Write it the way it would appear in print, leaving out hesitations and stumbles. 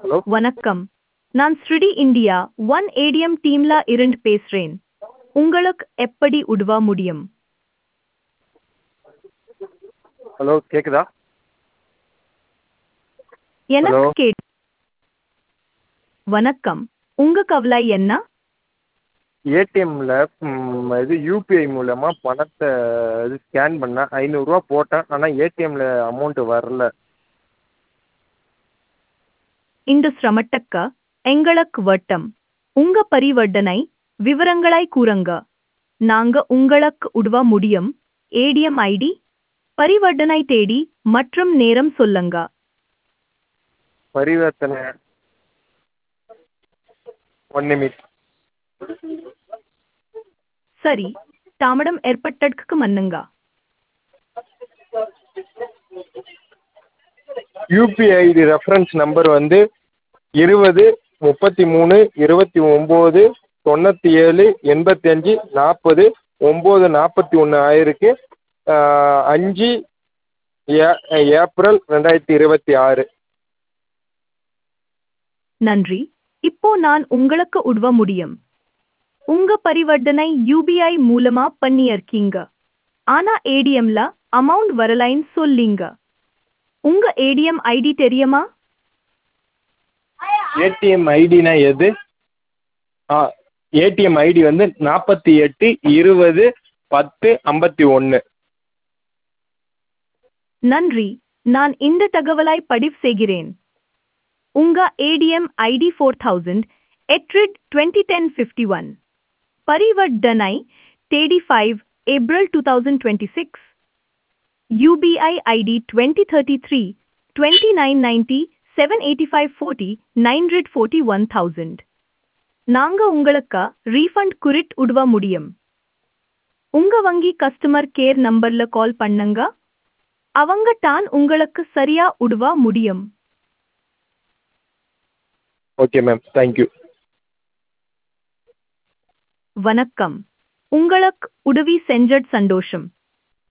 Hello. வணக்கம். நான் ஸ்ருடி India one ATM டீம்ல இருந்து பேசுறேன். உங்களுக்கு எப்படி உதவ முடியும்? ஹலோ, கேக்குதா? ஹலோ. எனக்கு கேட் வணக்கம். உங்க கவலை என்ன? ஏடிஎம்ல இது யூபிஐ மூலமா பணத்தை ஸ்கேன் பண்ணேன். 500 ரூபா போட்டேன். ஆனால் ஏடிஎம்ல அமௌண்ட் வரல. இந்த சிரமத்துக்கு எங்களுக்கு வட்டம். உங்க பரிவர்த்தனை விவரங்களை கூறுங்க. நாங்க உங்களுக்கு உதவ முடியும். ஏடிஎம் ஐடி, பரிவர்த்தனை தேதி மற்றும் நேரம் சொல்லுங்க. பரிவர்த்தனை 1 நிமிட். சரி, தாமதம் ஏற்பட்டதுக்கு மன்னிங்க. யூபிஐ ஐடி ரெஃபரன்ஸ் நம்பர் வந்து 20 33 29 97 85 40 941 ஆயிருக்கு. 5 ஏப்ரல் 2026. நன்றி. இப்போ நான் உங்களுக்கு உதவ முடியும். உங்க பரிவர்த்தனை யூபிஐ மூலமா பண்ணியிருக்கீங்க. ஆனா ஏடிஎம்ல அமௌண்ட் வரலைன்னு சொல்லீங்க. உங்க ஏடிஎம் ஐடி தெரியுமா? ஏடிஎம் ஐடினா எது? ஏடிஎம் ஐடி வந்து 48 20 10 51. நன்றி. நான் இந்த தகவலை பதிவு செய்கிறேன். உங்க ஏடிஎம் ஐடி 4000 எட்ரிட் 2010-51. பரிவர்த்தனை தேதி 5 ஏப்ரல் 2026. UBI ID 2033 2990 78540 941,000. நாங்க உங்களுக்கு ரீஃபண்ட் குறித்து உதவ முடியும். உங்க வங்கி கஸ்டமர் கேர் நம்பர்ல கால் பண்ணுங்க. அவங்க தான் உங்களுக்கு சரியா உதவ முடியும். Okay ma'am, thank you. வணக்கம். உங்களுக்கு உதவி செஞ்சது சந்தோஷம்.